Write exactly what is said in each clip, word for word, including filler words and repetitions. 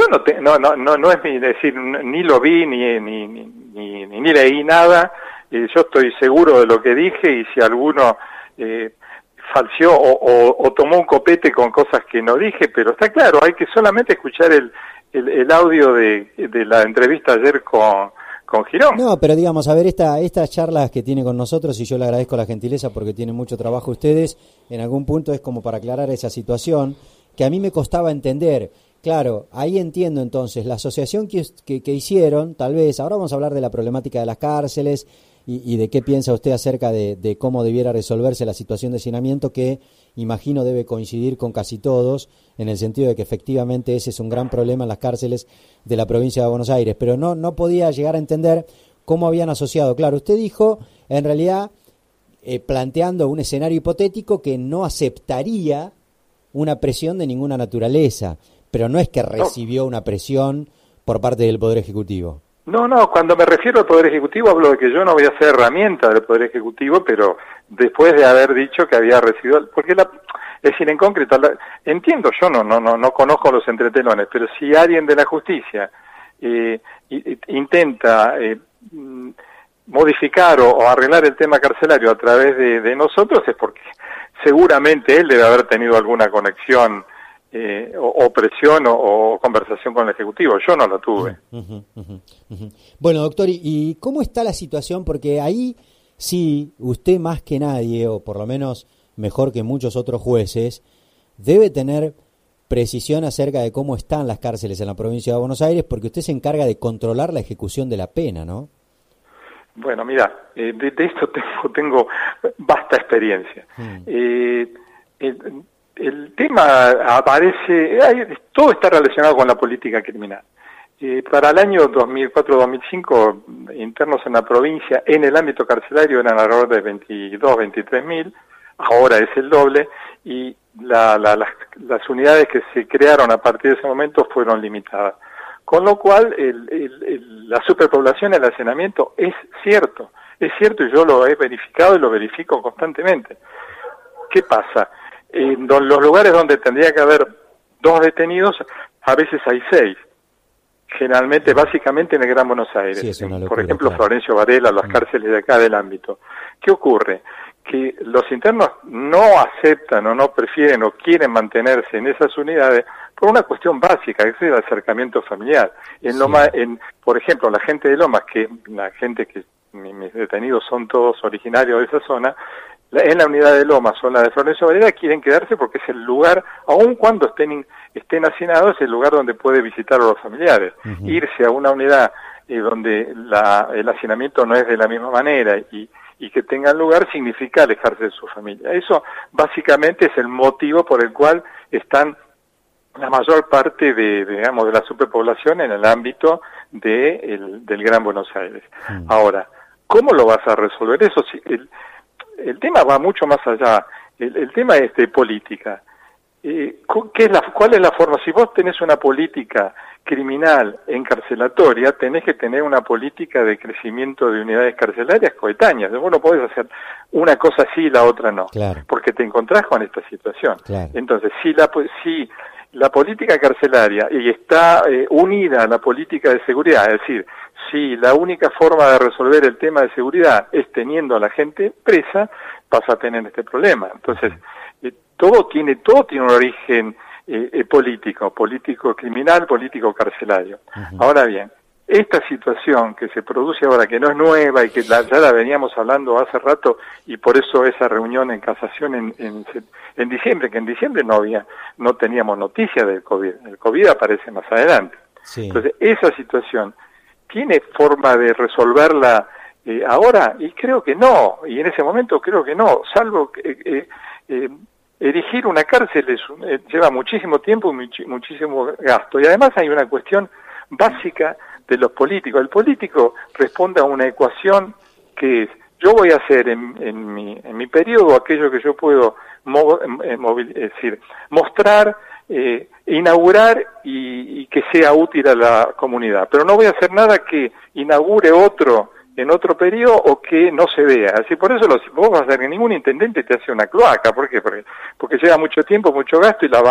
no, te, no, no, no, no es mi decir, ni lo vi, ni, ni, ni, ni, ni leí nada, eh, yo estoy seguro de lo que dije, y si alguno eh, falseó o, o, o tomó un copete con cosas que no dije, pero está claro, hay que solamente escuchar el, el, el audio de, de la entrevista ayer con, con Girón. No, pero digamos, a ver, esta, estas charlas que tiene con nosotros, y yo le agradezco la gentileza porque tienen mucho trabajo ustedes, en algún punto es como para aclarar esa situación que a mí me costaba entender. Claro, ahí entiendo entonces, la asociación que, que, que hicieron, tal vez, ahora vamos a hablar de la problemática de las cárceles y, y de qué piensa usted acerca de, de cómo debiera resolverse la situación de hacinamiento, que imagino debe coincidir con casi todos, en el sentido de que efectivamente ese es un gran problema en las cárceles de la provincia de Buenos Aires, pero no, no podía llegar a entender cómo habían asociado. Claro, usted dijo, en realidad, eh, planteando un escenario hipotético que no aceptaría una presión de ninguna naturaleza, pero no es que recibió una presión por parte del Poder Ejecutivo. No, no, cuando me refiero al Poder Ejecutivo hablo de que yo no voy a ser herramienta del Poder Ejecutivo, pero después de haber dicho que había recibido, porque la, es decir, en concreto, la, entiendo, yo no, no, no, no conozco los entretelones, pero si alguien de la justicia eh, intenta eh, modificar o, o arreglar el tema carcelario a través de, de nosotros, es porque seguramente él debe haber tenido alguna conexión Eh, o, o presión o, o conversación con el Ejecutivo. Yo no la tuve. Uh-huh, uh-huh, uh-huh. Bueno, doctor, ¿y, ¿y cómo está la situación? Porque ahí sí, usted más que nadie, o por lo menos mejor que muchos otros jueces, debe tener precisión acerca de cómo están las cárceles en la provincia de Buenos Aires, porque usted se encarga de controlar la ejecución de la pena, ¿no? Bueno, mira, eh, de, de esto tengo, tengo vasta experiencia. Mm. Eh, eh, El tema aparece, hay, todo está relacionado con la política criminal. Eh, para el año dos mil cuatro dos mil cinco, internos en la provincia, en el ámbito carcelario, eran alrededor de veintidós, veintitrés mil, ahora es el doble, y la, la, las, las unidades que se crearon a partir de ese momento fueron limitadas. Con lo cual, el, el, el, la superpoblación, el hacinamiento es cierto, es cierto, y yo lo he verificado y lo verifico constantemente. ¿Qué pasa? En los lugares donde tendría que haber dos detenidos, a veces hay seis. Generalmente, básicamente en el Gran Buenos Aires. Sí, locura, por ejemplo, claro. Florencio Varela, las mm. cárceles de acá del ámbito. ¿Qué ocurre? Que los internos no aceptan o no prefieren o quieren mantenerse en esas unidades por una cuestión básica, que es el acercamiento familiar. En sí. Loma, en, por ejemplo, la gente de Lomas, que la gente que mis detenidos son todos originarios de esa zona, en la unidad de Lomas o la de Florencio Varela quieren quedarse porque es el lugar, aun cuando estén estén hacinados, es el lugar donde puede visitar a los familiares. Uh-huh. Irse a una unidad eh, donde la, el hacinamiento no es de la misma manera y, y que tengan lugar significa alejarse de su familia. Eso básicamente es el motivo por el cual están la mayor parte de, de digamos, de la superpoblación en el ámbito de el, del Gran Buenos Aires. Uh-huh. Ahora, ¿cómo lo vas a resolver eso? Si el, El tema va mucho más allá. El, el tema es de política. Eh, ¿qué es la, ¿Cuál es la forma? Si vos tenés una política criminal encarcelatoria, tenés que tener una política de crecimiento de unidades carcelarias coetáneas. Vos no podés hacer una cosa sí y la otra no, claro. Porque te encontrás con esta situación. Claro. Entonces, si la, si la política carcelaria y está eh, unida a la política de seguridad, es decir, si la única forma de resolver el tema de seguridad es teniendo a la gente presa, vas a tener este problema. Entonces, eh, todo tiene todo tiene un origen eh, eh, político, político criminal, político carcelario. Uh-huh. Ahora bien, esta situación que se produce ahora, que no es nueva y que la, ya la veníamos hablando hace rato, y por eso esa reunión en casación en, en, en diciembre, que en diciembre no había, no teníamos noticia del COVID. El COVID aparece más adelante. Sí. Entonces, esa situación ¿tiene forma de resolverla eh, ahora? Y creo que no, y en ese momento creo que no, salvo que eh, eh, erigir una cárcel es, eh, lleva muchísimo tiempo y much, muchísimo gasto, y además hay una cuestión básica de los políticos. El político responde a una ecuación que es, yo voy a hacer en, en, mi, en mi periodo aquello que yo puedo mo, eh, movil, es decir, mostrar, Eh, inaugurar y, y que sea útil a la comunidad, pero no voy a hacer nada que inaugure otro en otro periodo o que no se vea. Así por eso los, vos vas a ver que ningún intendente te hace una cloaca. ¿Por qué? Porque, porque lleva mucho tiempo, mucho gasto y la va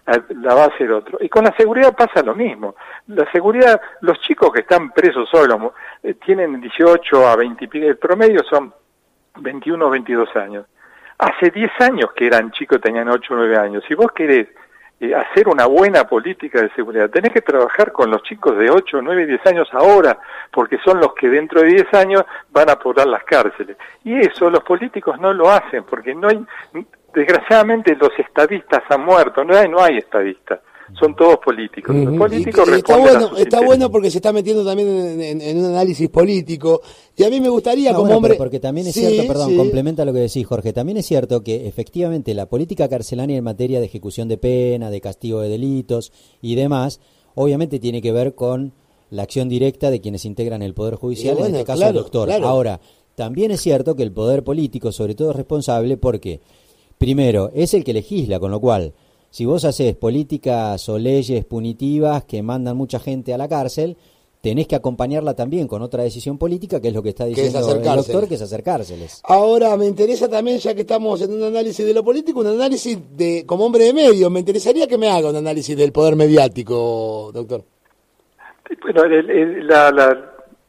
la va a hacer otro. Y con la seguridad pasa lo mismo. La seguridad, los chicos que están presos solos, eh, tienen dieciocho a veinte, el promedio son veintiuno o veintidós años. Hace diez años que eran chicos, tenían ocho o nueve años. Si vos querés eh, hacer una buena política de seguridad, tenés que trabajar con los chicos de ocho, nueve, diez años ahora, porque son los que dentro de diez años van a poblar las cárceles. Y eso los políticos no lo hacen, porque no hay, desgraciadamente los estadistas han muerto, no hay, no hay estadistas. Son todos políticos. Los políticos y, y está responden bueno, a sus está intereses. bueno porque se está metiendo también en, en, en un análisis político. Y a mí me gustaría, no, como bueno, hombre. Porque también es sí, cierto, perdón, sí. complementa lo que decís, Jorge. También es cierto que efectivamente la política carcelaria en materia de ejecución de pena, de castigo de delitos y demás, obviamente tiene que ver con la acción directa de quienes integran el Poder Judicial, bueno, en este caso claro, el doctor. Claro. Ahora, también es cierto que el Poder Político, sobre todo, es responsable porque, primero, es el que legisla, con lo cual, si vos haces políticas o leyes punitivas que mandan mucha gente a la cárcel, tenés que acompañarla también con otra decisión política, que es lo que está diciendo el doctor, que es acercárseles. Ahora, me interesa también, ya que estamos en un análisis de lo político, un análisis de como hombre de medios. Me interesaría que me haga un análisis del poder mediático, doctor. Bueno, el, el, la, la,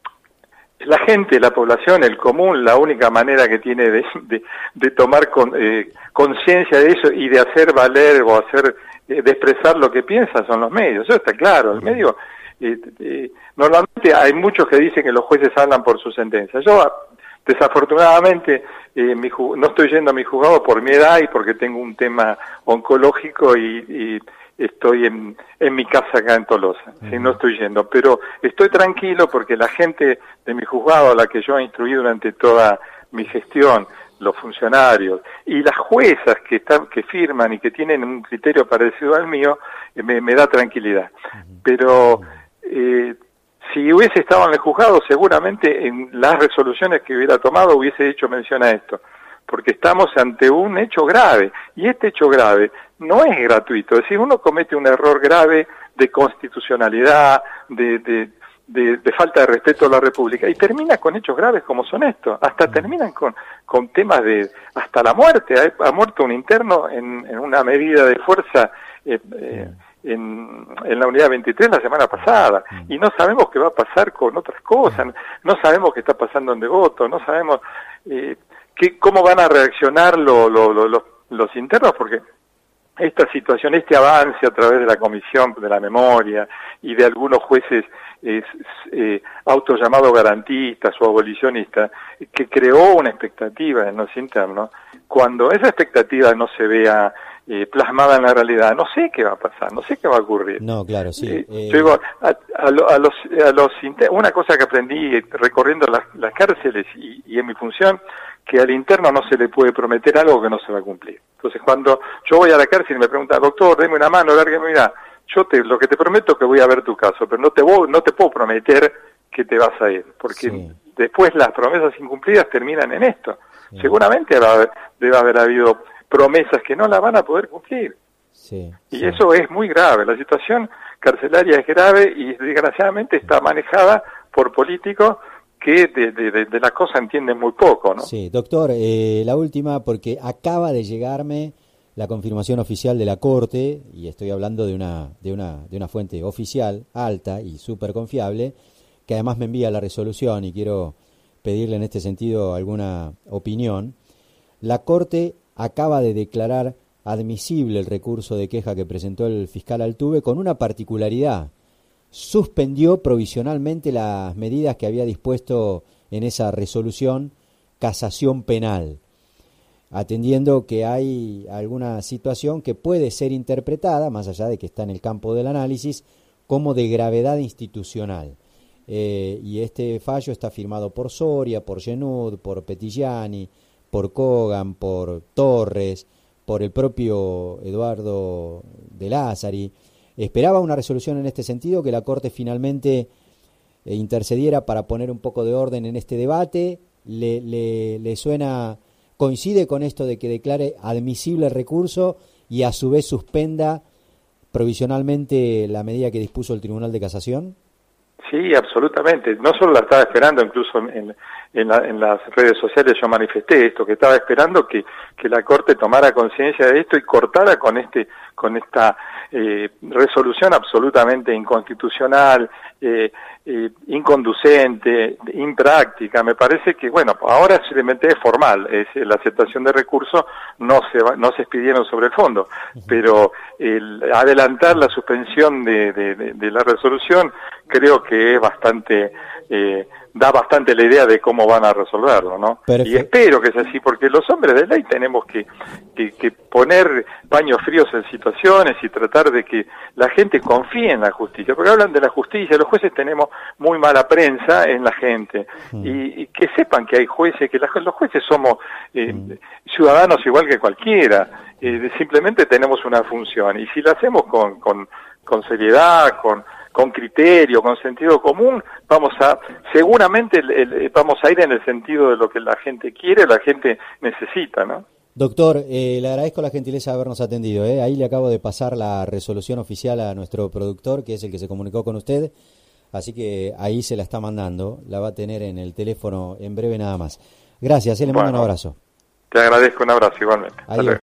la gente, la población, el común, la única manera que tiene de, de, de tomar con, eh, conciencia de eso y de hacer valer o hacer eh, de expresar lo que piensa son los medios. Eso está claro. El medio, eh, eh, normalmente hay muchos que dicen que los jueces hablan por su sentencia. Yo, desafortunadamente, eh, mi, no estoy yendo a mi juzgado por mi edad y porque tengo un tema oncológico y, y estoy en, en mi casa acá en Tolosa, uh-huh. ¿sí? No estoy yendo, pero estoy tranquilo porque la gente de mi juzgado, a la que yo he instruido durante toda mi gestión, los funcionarios y las juezas que están, que firman y que tienen un criterio parecido al mío, eh, me, me da tranquilidad. Uh-huh. Pero eh, si hubiese estado en el juzgado, seguramente en las resoluciones que hubiera tomado hubiese hecho mención a esto, porque estamos ante un hecho grave, y este hecho grave no es gratuito. Es decir, uno comete un error grave de constitucionalidad, de, de, de, de falta de respeto a la República, y termina con hechos graves como son estos. Hasta terminan con, con temas de, hasta la muerte. Ha, ha muerto un interno en, en una medida de fuerza eh, eh, en, en la unidad veintitrés la semana pasada, y no sabemos qué va a pasar con otras cosas, no sabemos qué está pasando en Devoto, no sabemos eh, qué, cómo van a reaccionar lo, lo, lo, los, los internos, porque esta situación, este avance a través de la Comisión de la Memoria y de algunos jueces eh, eh, autollamados garantistas o abolicionistas, que creó una expectativa en los internos, cuando esa expectativa no se vea eh, plasmada en la realidad, no sé qué va a pasar, no sé qué va a ocurrir. No, claro, sí. Eh, eh... Yo digo, a, a, lo, a los, a los una cosa que aprendí recorriendo las, las cárceles y, y en mi función, que al interno no se le puede prometer algo que no se va a cumplir. Entonces, cuando yo voy a la cárcel y me preguntan, doctor, deme una mano, lárgueme, mira, yo te, lo que te prometo es que voy a ver tu caso, pero no te voy, no te puedo prometer que te vas a ir, porque sí. Después las promesas incumplidas terminan en esto. Sí. Seguramente va, debe haber habido promesas que no las van a poder cumplir. Sí, y sí. Eso es muy grave. La situación carcelaria es grave y desgraciadamente está manejada por políticos que de, de, de, de la cosa entienden muy poco, ¿no? Sí, doctor, eh, la última, porque acaba de llegarme la confirmación oficial de la Corte, y estoy hablando de una, de una, de una fuente oficial, alta y súper confiable, que además me envía la resolución y quiero pedirle en este sentido alguna opinión. La Corte acaba de declarar admisible el recurso de queja que presentó el fiscal Altuve con una particularidad. Suspendió provisionalmente las medidas que había dispuesto en esa resolución casación penal, atendiendo que hay alguna situación que puede ser interpretada, más allá de que está en el campo del análisis, como de gravedad institucional. Eh, y este fallo está firmado por Soria, por Genud, por Petigliani, por Kogan, por Torres, por el propio Eduardo de Lázari. Esperaba una resolución en este sentido, que la Corte finalmente eh, intercediera para poner un poco de orden en este debate. Le, le, le suena, coincide con esto de que declare admisible el recurso y a su vez suspenda provisionalmente la medida que dispuso el Tribunal de Casación. Sí, absolutamente. No solo la estaba esperando, incluso en, en, la, en las redes sociales yo manifesté esto, que estaba esperando que, que la Corte tomara conciencia de esto y cortara con este con esta eh, resolución absolutamente inconstitucional, eh, eh, inconducente, impráctica. Me parece que, bueno, ahora simplemente es formal, es la aceptación de recursos, no se va, no se expidieron sobre el fondo, pero el adelantar la suspensión de, de, de, de la resolución creo que es bastante, eh, da bastante la idea de cómo van a resolverlo, ¿no? Perfecto. Y espero que sea así, porque los hombres de ley tenemos que, que, que poner paños fríos en situaciones y tratar de que la gente confíe en la justicia, porque hablan de la justicia, los jueces tenemos muy mala prensa en la gente, mm. y, y que sepan que hay jueces, que la, los jueces somos eh, mm. ciudadanos igual que cualquiera, eh, simplemente tenemos una función, y si la hacemos con, con, con seriedad, con con criterio, con sentido común, vamos a, seguramente el, el, vamos a ir en el sentido de lo que la gente quiere, la gente necesita, ¿no? Doctor, eh, le agradezco la gentileza de habernos atendido, ¿eh? Ahí le acabo de pasar la resolución oficial a nuestro productor, que es el que se comunicó con usted, así que ahí se la está mandando, la va a tener en el teléfono en breve nada más. Gracias, eh, le mando bueno, un abrazo. Te agradezco, un abrazo igualmente. Adiós.